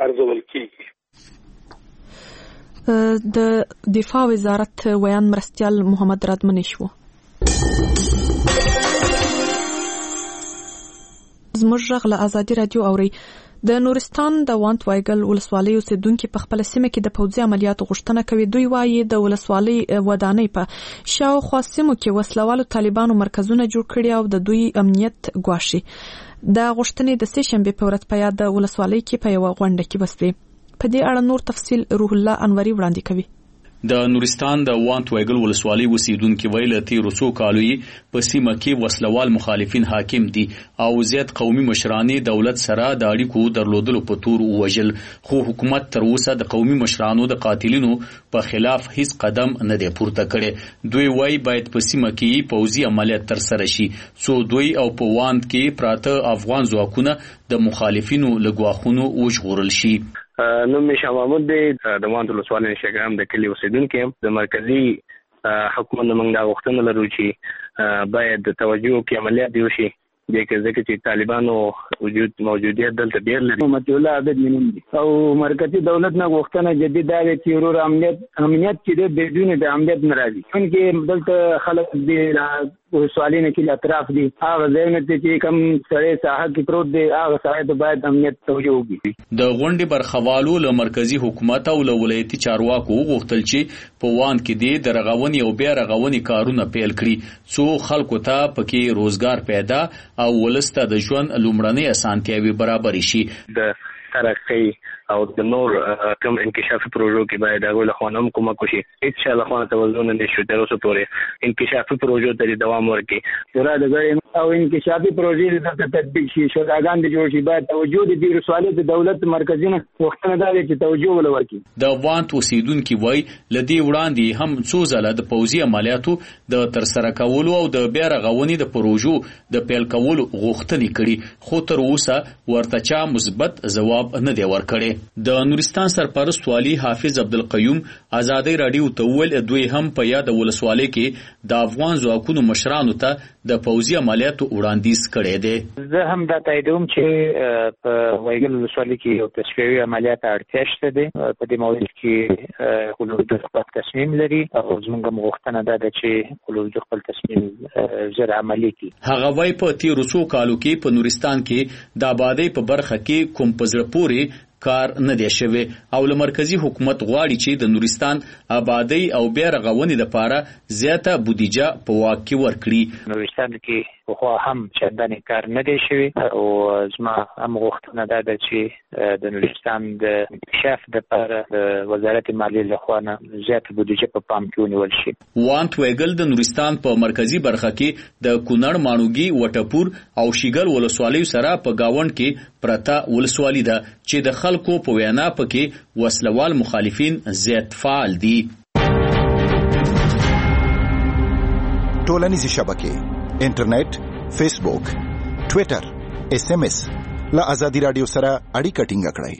ارزول کیږي. د دفاع وزارت ویان مرستیال محمد رادمنی شو. زموږ غږ له ازادي رادیو اوري. د نورستان د وانت وایګل ولسوالۍ اوسیدونکو په خپل سیمه کې د پوځي عملیاتو غوښتنه کوي. دوی وایي د ولسوالۍ ودانۍ په شاوخوا سیمو کې وسلوالو طالبانو مرکزونه جوړ کړي او د دوی امنیت ګواښي. دا غوښتنې د سې شنبې په ورځ په یاد ولسوالۍ کې په یو غونډه کې وسوې. په دې اړه نور تفصیل روح الله انوري وړاندې کوي. د نورستان د وانت وایګل ولسوالۍ اوسیدونکو ویل تیر څو کالو په سیمه کې وسلوال مخالفین حاکم دي او زیات قومي مشران دولت سره د اړیکو درلودلو په تور وژل، خو حکومت تر اوسه د قومي مشرانو د قاتلینو په خلاف هیڅ قدم نه دی پورته کړی. دوی وایي باید په سیمه کې پوځي عملیات تر سره شي څو دوی او په وانت کې پراته افغان ځواکونه د مخالفینو له ګواښونو وژغورل شي. نوم مې شاه محمود دی، د وانت ولسوالۍ شګرام د کلي اوسیدونکی یم. د مرکزي حکومت موږ دا غوښتنه لرو چې باید توجه وکړي عملیات دی وشي، ځکه چې طالبانو موجودیت دلته ډېر لري. محمد الله عبد منیم دي او مرکزي دولت نه غوښتنه جدي دا دی چې ورور امنیت چې د بدون د امنیت نه راځي، څنګه دلته خلک دي ولسوالۍ نه کې اطراف دي هغه ځایونه چې کم سړی ساحه کې پروت دی هغه ساحه ته باید امنیت توجه وکړي. د غونډې برخوالو له مرکزي حکومت او له ولایتي چارواکو غوښتل چې په وانت کې د رغونې او بیا رغونې کارونه پیل کړي څو خلکو ته پکې روزګار پیدا او ولسته د ژوند لومړنۍ اسانتیاوې برابر شي. د ترقی او د نور کوم انکشافي پروژو کې باید هغه له خانم کومک وشي. ان شاء الله خانه توازن نشو تر اوسه پورې انکشافي پروژو ته دوام ورکړي. پورا د غړي او انکشافي پروژې د تطبیق شي شوګان د جوړ شي باید توجه د ولسوالۍ د دولت مرکزونه وختونه دا چې توجه ولورکړي. د وانت اوسیدونکو وای لدی وړاندې هم څو ځله د پوځي عملیاتو د تر سره کولو او د بیا رغونې د پروژو د پیل کولو غوښتنې کړي، خو تر اوسه ورته چا مثبت ځواب نه دی ورکړی. د نورستان سرپرست والی حافظ عبدالقیوم ازادي رادیو ته ویل دوی هم په یاد ولسوالۍ کې د افغان ځواکونو مشرانو ته د پوځي عملیاتو وړاندیز کړی دی. زه هم دا تاییدوم چې په وایګل ولسوالۍ کې یو تشریحي عملیات اړتیا شته دی. په دې موضوع کې ولودو خپل تصمیم لري او زموږ غوښتنه ده چې ولودو خپل تصمیم زر عملي کړي. هغه وایي په تیر څو کالو کې په نورستان کې د آبادی په برخه کې کوم پزړه پورې کار نه دی شوی او له مرکزی حکومت غواړي چې د نورستان آبادی او بیا رغونې لپاره زیاته بودیجه په واک کې ورکړي. نورستان کې خو هم چندانې کار نه دی شوی او زما هم غوښتنه ده چې د نورستان د انکشاف لپاره د وزارت مالیې لخوا نه زیاته بودیجه په پام کې ونیول شي. وانت وایګل د نورستان په مرکزی برخه کې د کونړ ماڼوګي وټپور او شیګل ولسوالۍ سره په گاوند کې پرتا ولسوالۍ ده چې د خلکو په وینا پکې وسلوال مخالفین زیات فعال دي. ټولنیزې شبکې انټرنیټ، فیسبوک، ټویټر، SMS له ازادي رادیو سره اړیکه ټینګ کړئ.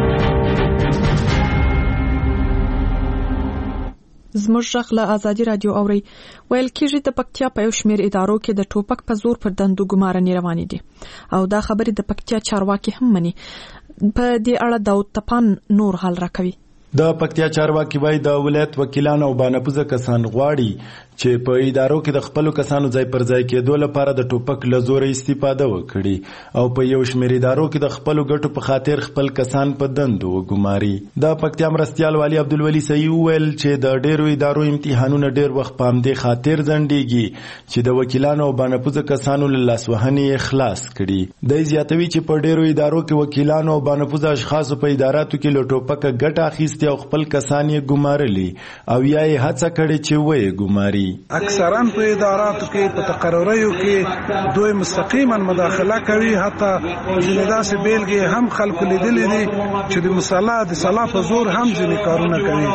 زموږ غږ له ازادي رادیو اوري. ویل کېږي د پکتیا په یو شمېر ادارو کې د ټوپک په زور پر دندو ګمارنې روانې دي او دا خبرې د پکتیا چارواکي هم مني. په دې اړه داود تپان نور حال راکوي. د پکتیا چارواکي وایي د ولایت وکیلان او بانفوذه کسان غواړي چې په ادارو کې د خپل کسانو ځای پر ځای کېدو لپاره د ټوپک له زور استفاده وکړي او په یو شمېر ادارو کې د خپل ګټو په خاطر خپل کسان په دندو وګماري. د پکتیا مرستیال والی عبدالولي صحیح ویل چې د ډېرو ادارو امتحانونه ډېر وخت په همدې خاطر ځنډېږي چې د وکیلانو او بانفوذه کسانو له لاسوهنې خلاص کړي. دی زیاتوي چې په ډېرو ادارو کې وکیلانو او بانفوذه اشخاصو په اداراتو کې له ټوپکه ګټه اخیستې او خپل کسان یې ګمارلي او یا یې هڅه کړې چې ویې ګماري. اکثرا په اداراتو کې په تقرریو کې دوی مستقیما مداخله کوي. حتی ځینې داسې بیلګې هم خلکو لیدلې دي چې د صلاح په زور هم ځینې کارونه کوي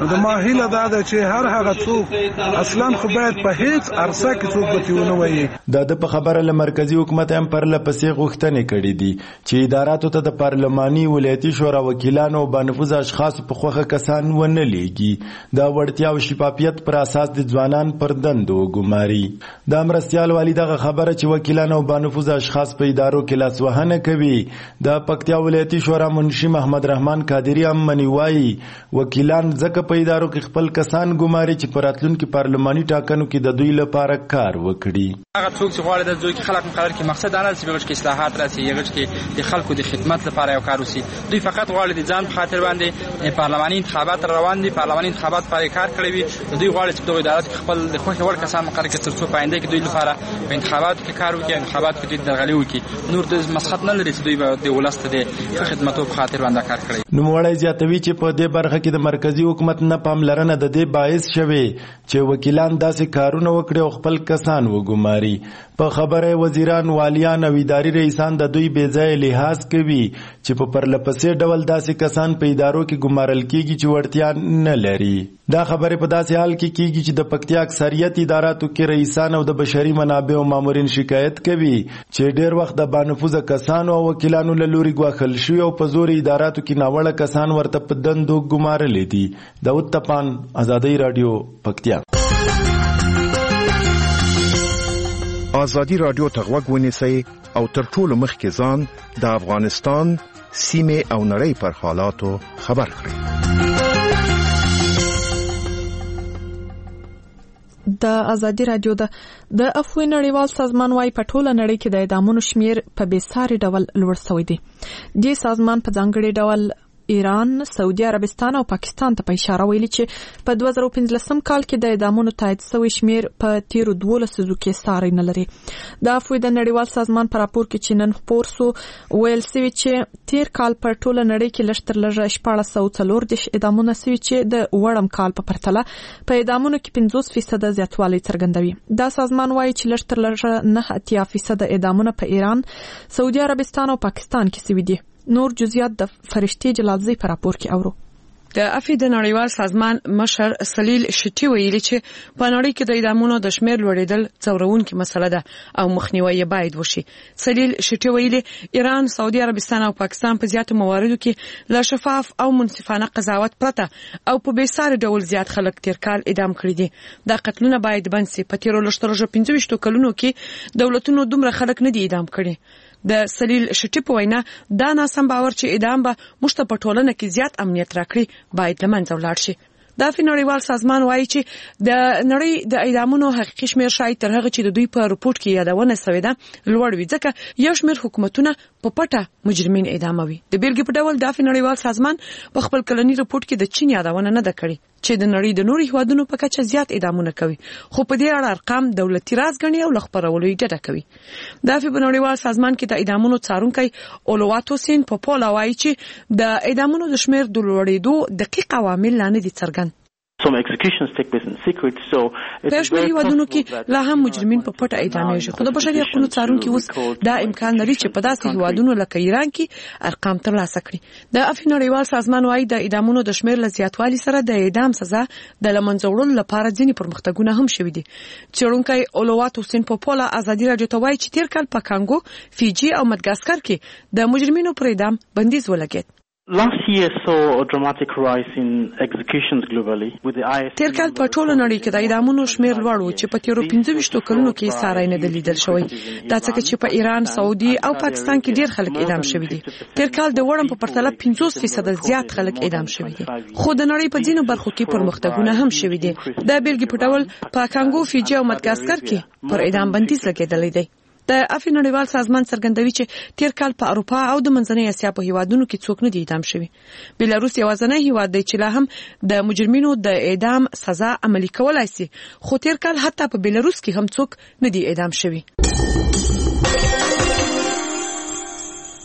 د ما هیله دا ده چې هر هغه څوک اصلا خو باید په هیڅ عرصه کې څوک به تیونه وایي. د خبره له مرکزی حکومت هم پر لپسې غوښتنې کړې دي چې اداراتو ته د پارلماني ولایتي شورا وکیلانو او بانفوذ اشخاص په خوخه کسان ونه لیږي. د وړتیا او شفافیت پر اساس د ځوانان پر دندو ګماري. د مرستيال والی دغه خبره چې وکیلان او بانفوذ اشخاص په ادارو کې لاسوهنه کوي. د پکتیا ولایتي شورا منشي محمد رحمان قادری هم منیوي وکیلان ځکه په ادارو کې خپل کسان ګماري چې پر راتلونکي پارلماني ټاکنو کې د دوی لپاره کار وکړي. هغه څوک چې غواړي د دوی کې خلک مقرر کې مقصد دا نه چې بغیر کې اصلاحات راسي یغه کې د خلکو د خدمت لپاره یو کار وسی. دوی فقط غواړي د ځان په خاطر باندې پارلماني انتخابات روان دي، پارلماني انتخابات لپاره کار کوي. دوی غواړي چې د ادارات خپل د خوښ وړ کسان مقرر کړي تر څو پاینده کې دوی لپاره په انتخاباتو کې کار وکړي، انتخابات کې دوی درغلي وکړي. نور د مسخط نه لري چې دوی به د ولست د خدماتو په خاطر باندې کار کوي. نو وړای زیاتوي چې په دې برخه کې د مرکزی حکومت نه پاملرنه د دې باعث شوه چې وکیلان داسې کارونه وکړي او خپل کسان وګماري. په خبره وزیران، والیان او اداري رئیسان د دوی بې ځای لحاظ کوي چې په پرلپسې ډول داسې کسان په ادارو کې ګمارل کیږي چې وړتیا نه لري. دا خبره په داسې حال کې کیږي چې د پکتیا اکثریت اداراتو کې رئیسان او د بشري منابعو مامورین شکایت کوي چې ډېر وخت د بانفوذ کسانو او وکیلانو له لوري ګواښل شوي او په زور اداراتو کې ناوړه کسان ورته په دندو ګمارلې دي. داود تپان، آزادی رادیو، پکتیا. آزادی رادیو ته غوږ ونیسئ او تر ټولو مخکې ځان د افغانستان سیمې او نړۍ پر حالاتو خبر کړئ. د آزادی رادیو د افوی نړیوال سازمان وايي په ټوله نړۍ کې د اعدامونو شمیر په بېساري ډول لوړ شوی دی. دې سازمان په ځانګړي ډول ایران، سعودي عربستان او پاکستان ته په اشاره ویلي چې په 2015 کال کې د اعدامونو تایید شوی شمیر په تیرو 12 لسیزو کې ساری نه لري. د افوی د نړیوال سازمان په راپور کې چې نن خپور سو ویل سوي چې تیر کال په ټوله نړۍ کې لږ تر لږه 1440 اعدامونه سوي چې د وړم کال په پرتله په اعدامونو کې 50% زیاتوالی څرګندوي. دا سازمان وايي چې لږ تر لږه 9% اعدامونه په ایران، سعودي عربستان او پاکستان کې سوي دي. نور جزئیات د فرشتي جلالزی په راپور کې اورو. د افی د نړیوال سازمان مشر سلیل شټي ویلي چې په نړۍ کې د اعدامونو د شمیر لوړېدل ځورونکې مسله ده او مخنیوي یې باید وشي. سلیل شټي ویلي ایران، سعودي عربستان او پاکستان په زیاتو مواردو کې لا شفاف او منصفانه قضاوت پرته او په بیساره ډول زیات خلک تیر کال اعدام کړي دي. دا قتلونه باید بند شي. په تیرو لږترلږه 25 کلونو کې دولتونو دومره خلک نه دي اعدام کړي. د سلیل شټي په وینا دا ناسم باور چې اعدام به موږ ته په ټولنه کې زیات امنیت راکړي باید له منځه ولاړ شي. د افی نړیوال سازمان وایي چې د نړۍ د اعدامونو حقیقي شمیر شاید تر هغه چې د دوی په رپورت کې یادونه شوې ده لوړ وي، ځکه یو شمیر حکومتونه په پټه مجرمین اعداموي. د بیلګې په ډول د افی نړیوال سازمان په خپل کلنی رپورت کې د چین یادونه نه ده کړې چې د نړۍ د نورو هیوادونو په کچه زیات اعدامونه کوي، خو په دې اړه ارقام دولتي راز ګڼي او لخبرولو یې ډډه کوي. د افی نړیوال سازمان کې د اعدامونو څارونکی اولواتوسین پوپولا وایي چې د اعدامونو د شمیر د لوړېدو دقیق عوامل لاندې دي څرګند. Some executions take place in secret, so په شمېر هیوادونو کې لا هم مجرمین په پټه اعدامېږي، خو د بشري حقوقو څارونکي اوس دا امکان لري چې په داسې هیوادونو لکه ایران کې ارقام ترلاسه کړي. د افی نړیوال سازمان وايي د اعدامونو د شمېر له زیاتوالي سره د اعدام سزا د له منځه وړلو لپاره ځینې پرمختګونه هم شوي دي. څېړونکی اولواتوسین پوپولا آزادي راډیو ته وایي چې تیر کال په کانګو، فیجي او مدغاسکر کې د مجرمینو پر اعدام بندیز ولګېد. Last year saw a dramatic rise in executions globally with the IS. تیر کال په ټوله نړۍ کې د اعدامونو شمیر لوړ و چې په تیرو 25 کلونو کې ساری نه لیدل شوی. دا څنګه چې په ایران، سعودي او پاکستان کې ډیر خلک اعدام شوي دي. تیر کال د وړم په پرتله 50% زیات خلک اعدام شوي دي. خو د نړۍ په ځینو برخو کې پرمختګونه هم شوي دي. دا بیلګې په ډول په کانګو، فیجي او مدغاسکر کې پر اعدام بندیز لګیدلی دی. د افی نړیوال سازمان څرګندوي چې تیر کال په اروپا او د منځنۍ اسیا په هیوادونو کې څوک نه دي اعدام شوي. بیلاروس یوازینی هیواد دی چې لا هم د مجرمینو د اعدام سزا عملي کولای شي، خو تیر کال حتی په بیلاروس کې هم څوک نه دي اعدام شوي.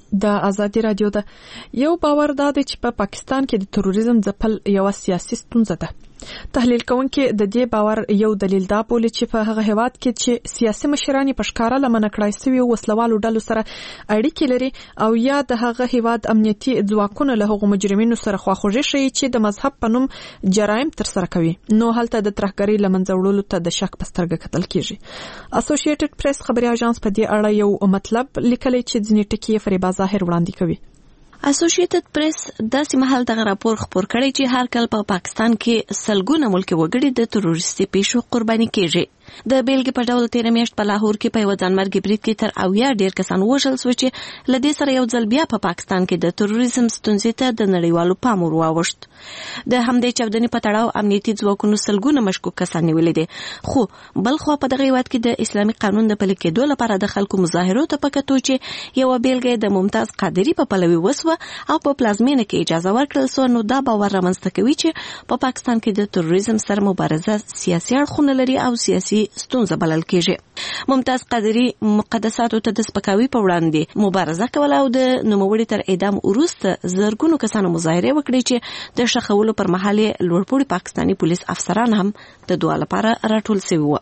د ازادي رادیو ده. یو باور دا دی چې په پاکستان کې د تروریزم ځپل یو سیاسي ستونزه ده. تحلیل کوونکي د دې باور یو دلیل دا بولي چې په هغه هیواد کې چې سیاسي مشران په ښکارا لمنه کړای شوی وسلوالو ډلو سره اړیکې لري او یا د هغه هیواد امنیتي ځواکونه له هغو مجرمینو سره خواخوږي شي چې د مذهب په نوم جرایم تر سره کوي، نو هلته د ترهګرۍ لمنځه وړلو ته د شک په سترګه کتل کیږي. اسوسییټډ پریس خبري اژانس په دې اړه یو مطلب لیکلی چې ځینې ټکي فریبا ظاهر وړاندې کوي. اسوسییټډ پریس داسې مهال دغه راپور خپور کړی چې هر کال په پاکستان کې سلګونه ملکی وګړي د تروریستي پیښو قرباني کیږي. د بیلګې په ډول تیر میاشت په لاهور کې په یو ځانمرګي برید کې تر 80 ډیر کسان وژل شو چې لدې سره یو ځل بیا په پاکستان کې د تروریزم ستونزې ته د نړیوالو پام ورواوښت. د همدې چاودنې په تړاو امنیتي ځواکونو سلګونه مشکوک کسان نیولي دي، خو بل خو په دغه هیواد کې د اسلامي قانون د پلي کېدو لپاره د خلکو مظاهرو ته پکتو چې یو بیلګې د ممتاز قادری په پلوي وسوه او په پلازمینه کې اجازه ورکړل سو، نو دا باور رامنځته کوي چې په پاکستان کې د تروریزم سره مبارزه سیاسي اړخونه لري او سیاسي ستونزه بلل کېږي. ممتاز قادری مقدساتو ته د سپکاوي په وړاندې مبارزه کوله او د نوموړي تر اعدام وروسته زرګونو کسانو مظاهره وکړي چې د شخولو پر مهال لوړپوړي پاکستاني پولیس افسران هم د دوه لپاره راټول شوي وو.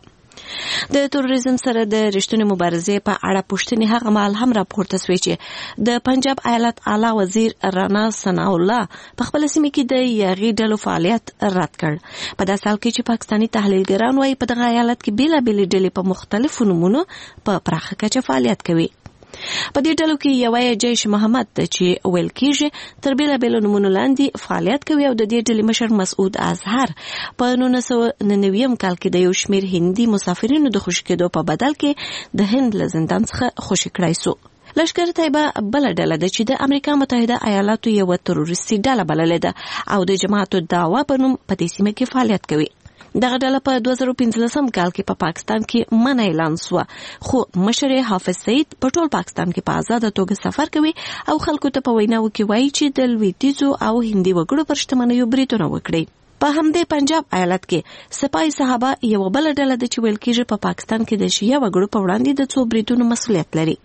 د تروریزم سره د رښتونې مبارزې په اړه پوښتنې هغه مهال هم راپورته شوې چې د پنجاب ایالت اعلی وزیر رانا ثناء الله په خپل سیمه کې د یاغي ډلو فعالیت رد کړ. په داسې حال کې چې پاکستاني تحلیلګران وايي په دغه ایالت کې بیلابېلې ډلې په مختلفو نومونو په پراخه کچه فعالیت کوي. په دې ډلو کې یو جیش محمد چې ویل کېږي تر بیلابېلو نومونو لاندې فعالیت کوي او د دې ډلې مشر مسعود اظهر په 1999 کال کې د یو شمېر هندي مسافرینو د خوشي کېدو په بدل کې د هند له زندان څخه خوشي کړای سو. لشکر طیبه بل ډله ده چې د امریکا متحده ایالاتو یو تروریستي ډله بللې ده او د جماعت الدعوه په نوم په دې سیمه کې فعالیت کوي. دغه ډله په 2015 کال کې په پاکستان کې منع اعلان شو، خو مشر حافظ سعید په ټول پاکستان کې په آزاد توګه سفر کوي او خلکو ته په ویناو کې وایي چې د لویدیځو او هندي وګړو پر شتمنیو بریدونه وکړي. په همدې پنجاب ایالت کې سپای صحابه یو بل ډله د چې ویل کېږي په پاکستان کې د شیعه وګړو په وړاندې د څو بریدونو مسؤلیت لري.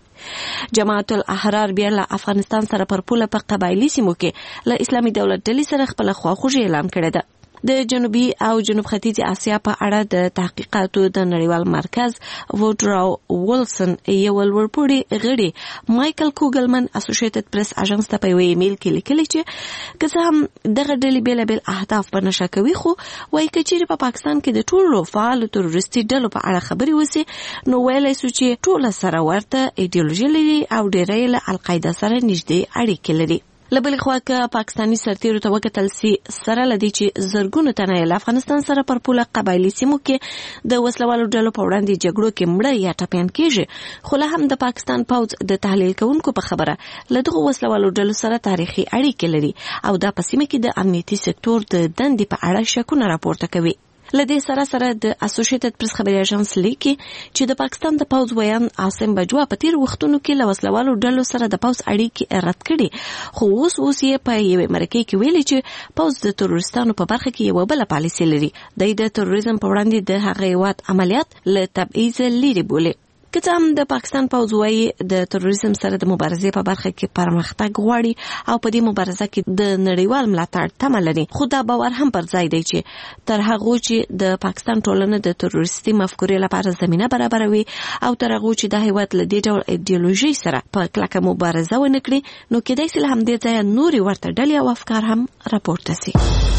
جماعت الاحرار بیا له افغانستان سره پر پوله په قبایلی سیمو کې له اسلامي دولت ډلې سره خپل خواخوږي اعلان کړی ده. د جنوبي او جنوب ختیځ اسیا په اړه د تحقیقاتو د نړیوال مرکز وودراو ویلسن یو لوړپوړي غړي مایکل کوګلمن اسوسییټډ پریس اژانس ته په یو ایمیل کې لیکلي چې که څه هم دغه ډلې بیلابېل اهداف په نشه کوي، خو وایي که چیرې په پاکستان کې د ټولو فعالو تروریستي ډلو په اړه خبرې وسي نو ویلی سو چې ټوله سره ورته ایډیولوژي لري او ډېری له القاعده سره نږدې اړیکې لري. لبل خو که پاکستاني سرتیرو ته وکتل سي سره لدی چې زرګونو تنه له افغانستان سره پر پوله قبایلی سیمو کې د وسلوالو ډلو په وړاندې جګړو کې مړه یا ټپيان کېږي، خو له هم د پاکستان پوځ د تحلیل کوونکو په خبره له دغه وسلوالو ډلو سره تاریخي اړیکې لري او دا په سیمه کې د امنیتي سکتور د دندې په اړه شکونه راپورته کوي. لدې سره سره د اسوسییټډ پریس خبري اژانس لیکي چې د پاکستان د پوځ ویان عاصم بجوا په تیر وختونو کې له وسلوالو ډلو سره د پوځ اړیکې رد کړي، خو اوس یې په یوې مرکې کې ویلي چې پوځ د تروریستانو په برخه کې یو بل پالیسي لري. د تروریزم په وړاندې د هغه هیواد عملیات له تبعیض لري بولي. که څه هم د پاکستان پوځ وايي د تروریزم سره د مبارزې په برخه کې پرمختګ غواړي او په دې مبارزه کې د نړیوال ملاتړ تمه لري، خو دا باور هم پر ځای دی چې تر هغه چې د پاکستان ټولنه د تروریستي مفکورې لپاره زمينه برابروي او تر هغه چې د هیواد له دې ډول ایډیولوژي سره په کلکه مبارزه ونه کړي نو کېدای شي هم دې ځای نوري ورته ډلې او افکار هم راپورته شي.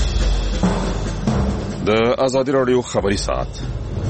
د ازادي رادیو خبري ساعت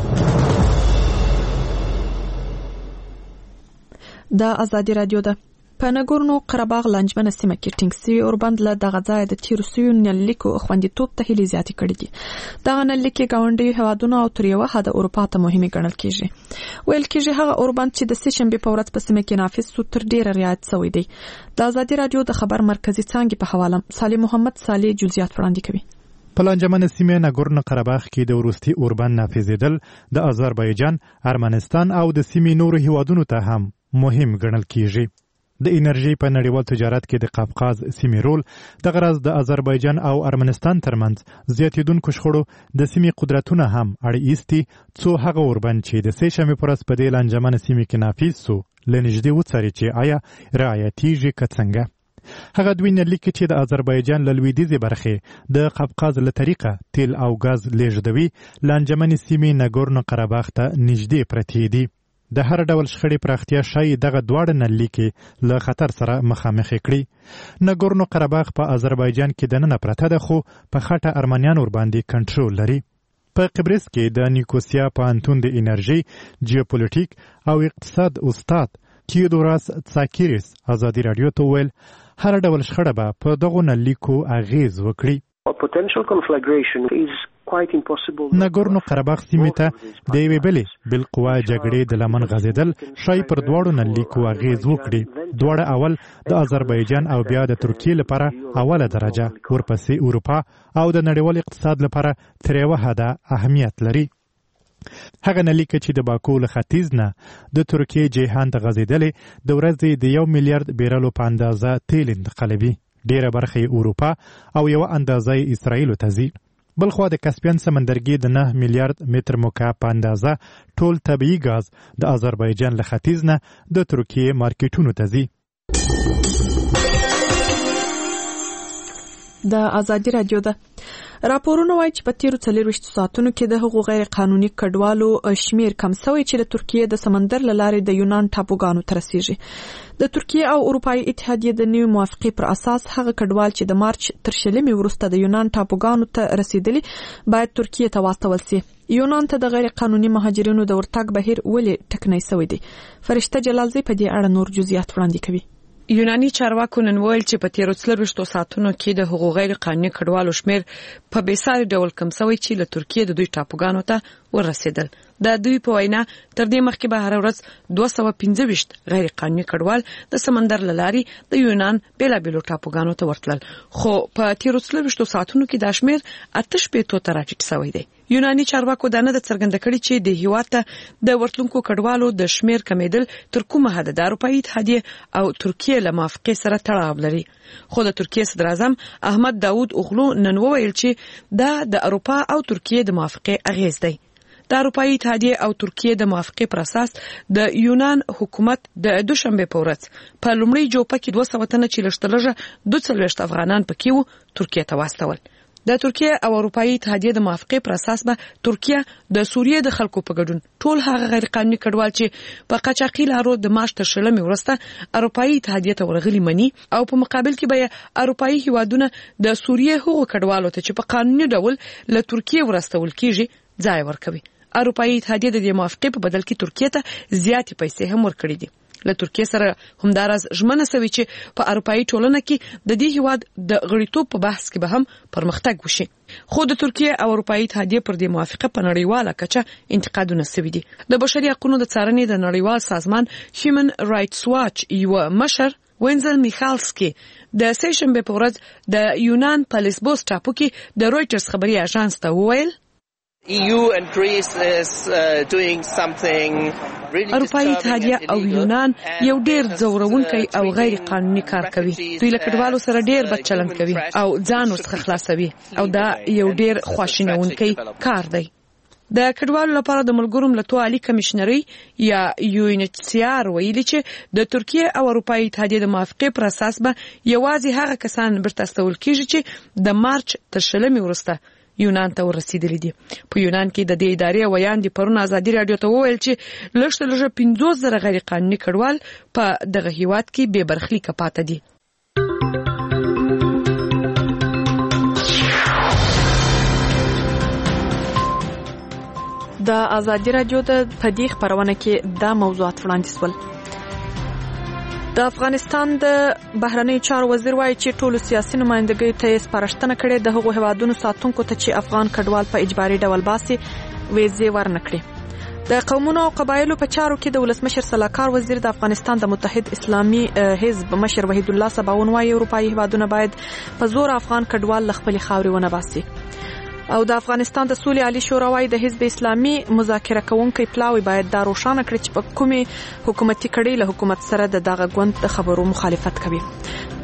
د ازادي رادیو ده. په نګورنو قرهباغ لنجمنه سیمه کې ټینګ سوي اوربند له دغه ځای د تیرو سویو نلیکو خوندیتوب ته هلې زیاتې کړې دي. دغه نلیکې ګاونډیو هیوادونو او تر یوه حده اروپا ته مهمې ګڼل کېږي. ویل کېږي هغه اوربند چې د سهشنبې په ورځ په سیمه کې نافذ سو تر ډېره رعایت شوی دی. د ازادي رادیو د خبر مرکزي څانګې په حواله صالح محمد صالح جزئیات وړاندې کوي. په لنجمنه سیمه نګورنو قرهباغ کې د وروستي اوربند نافذېدل د آذربایجان، ارمنستان او د سیمې نورو هیوادونو ته هم مهم ګڼل کیږي. د انرژي په نړیوال تجارت کې د قفقاز سیمې رول د غرض د آذربایجان او ارمنستان ترمنځ زیاتېدونکو شخړو د سیمې قدرتونه هم اړ ایستي، څو هغه اوربند چې د سهشنبې په ورځ په دې لنجمنه سیمه کې نافذ سو لنږدې وڅاري چې آیا رعایتیږي که څنګه. هغه دوی نه لیکي چې د آذربایجان له لویدیځې برخې د قفقاز له طریقه تیل او غاز لیږدوي له انجمنې سیمې ناګورنو قرهباغ ته نږدې پرتې دي. د هر ډول شخړې پراختیا ښایي دغه دواړه نلیکې له خطر سره مخامخ کړي. ناګورنو قرهباغ په آذربایجان کې دننه پرته ده خو په خټه ارمنیان ورباندې کنټرول لري. په قبرس کې د نیکوسیا پوهنتون د انرژي، جیوپولیټیک او اقتصاد استاد تیودوراس تساکیریس ازادي راډیو ته وویل هر ډول شخړه به په دغو نلیکو اغیز وکړي. ناګورنو قرهباغ سیمې ته د یوې بلې بالقوه جګړې د لمن غځېدل ښایي پر دواړو نلیکو اغیز وکړي. دواړه اول د آذربایجان او بیا د ترکیې لپاره اوله درجه، ورپسې اروپا او د نړیوال اقتصاد لپاره تر یوه حده اهمیت لري. هغه نلیکه چې د باکو له ختیځ نه د ترکیې جیهان ته غځېدلې د ورځې د 1 میلیارډ بیرلو په اندازه تیل انتقالوي. ډیره برخه یې اروپا او یوه اندازه یې اسرائیلو ته ځي. بلخوا د کسپین سمندرګي د 9 میلیارډ متر مکعب په اندازه ټول طبیعي ګاز د آذربایجان له ختیځ نه د ترکیې مارکیټونو ته ځي. د ازادي راډیو ده راپورونه وایي چې په تیرو 24 ساعتونو کې د هغو غیر قانوني کډوالو شمیر کم شوی چې د ترکیې د سمندر له لارې د یونان ټاپوګانو ته رسیږي. د ترکیې او اروپایي اتحادیې د نوې موافقې پر اساس هغه کډوال چې د مارچ تر 20 وروسته د یونان ټاپوګانو ته رسیدلي باید ترکیې ته واستول شي. یونان ته د غیر قانوني مهاجرینو د ورتګ بهیر ولې ټکنی شوی دی؟ فرشته جلالزی په دې اړه نور جزئیات وړاندې کوي. یوناني چارواکو نن ویل چې په تیرو 24 ساعتونو کې د حقوق غیر قانوني کډوالو شمیر په بېساري ډول کم شوی چې له ترکیې د دوی ټاپوګانو ته ورسېدل. د دوی په وینا تر دې مخکې به هر ورځ 225 غیر قانوني کډوال د سمندر له لارې د یونان بیلابیلو ټاپوګانو ته ورتلل، خو په تیرو 24 ساعتونو کې دا شمیر 8 ته راټیټ شوی دی. یوناني چارواکو دا نه د څرګنده کړي چې د هیواد ته د ورتلونکو کډوالو د شمیر کمیدل تر کومه حد د اروپایي اتحادیې او ترکیې له موافقې سره تړاو لري. خو د ترکیې صدر اعظم احمد داود اوغلو نن وویل چې دا د اروپا او ترکیې د موافقې اغیز دی. د اروپایي اتحادیې او ترکیې د موافقې پر اساس د یونان حکومت د دوشنبه په ورځ په لومړي جوپه کې 200 تنه چې لږترلږه 22 افغانان پکې وو ترکیې ته واستول. د ترکیې او اروپایي اتحادیې د موافقې پر اساس به ترکیه د سوریې د خلکو په ګډون ټول هغه غیر قانوني کډوال چې په قاچاقي لارو د مارچ تر 20 وروسته اروپایي اتحادیې ته ورغلي مني او په مقابل کې به اروپایي هیوادونه د سوریې هغو کډوالو ته چې په قانوني ډول له ترکیې ورستول کیږي ځای ورکوي. اروپایي اتحادیې د دې موافقې په بدل کې ترکیې ته زیاتې پیسې هم ورکړي دي. له ترکیې سره همداراز ژمنه شوې چې په اروپایي ټولنه کې د دې هیواد د غړیتوب په بحث کې به هم پرمختګ وشي. خو د ترکیې او اروپایي اتحادیې پر دې موافقه په نړیواله کچه انتقادونه شوي دي. د بشري حقوقو د څارنې د نړیوال سازمان هیومن رائټس واچ یو مشر وینزل میخالسکی د سهشنبه په ورځ د یونان په لیسبوس ټاپو کې د رويټرز خبري اژانس ته وویل اروپایي اتحادیه او یونان یو ډیر ځورونکی او غیر قانوني کار کوي. دوی له کډوالو سره ډیر بد چلند کوي او ځان ورڅخه خلاصوي او دا یو ډیر خواشینونکی کار دی. د کډوالو لپاره د ملګرو ملتونو عالی کمشنري یا UNHCR ویلي چې د ترکیې او اروپایي اتحادیې د موافقې پر اساس به یوازې هغه کسان برته استول کیږي چې د مارچ تر 20 وروسته یونان ته ورسېدلي دي. په یونان کې د دې ادارې ویان دي پرون ازادي راډیو ته وویل چې لږترلږه 50,000 غیر قانوني کډوال په دغه هیواد کې بې برخلیکه پاتې دي. د ازادي راډیو د پدې خبرونه کې دا موضوعات وړاندې شول. د افغانستان د بهرنی چارو وزیر وایي چې ټولو سیاسي نمائندګیو ته سپارښتنه کړې د هغو هیوادونو ساتونکو ته چې افغان کډوال په اجباري ډول باسي ویزې ورنکړي. د قومونو او قبایلو په چارو کې د ولسمشر سلاکار وزیر د افغانستان د متحد اسلامي حزب مشر وحید الله صباون وایي اروپایي هیوادونه باید په زور افغان کډوال له خپلې خاورې ونه باسي. او د افغانستان د سولې عالی شورا وايي د حزب اسلامي مذاکره کوونکي پلاوی باید دا روښانه کړي چې په کومې حکومتي کړي له حکومت سره د دغه ګوند د خبرو مخالفت کوي.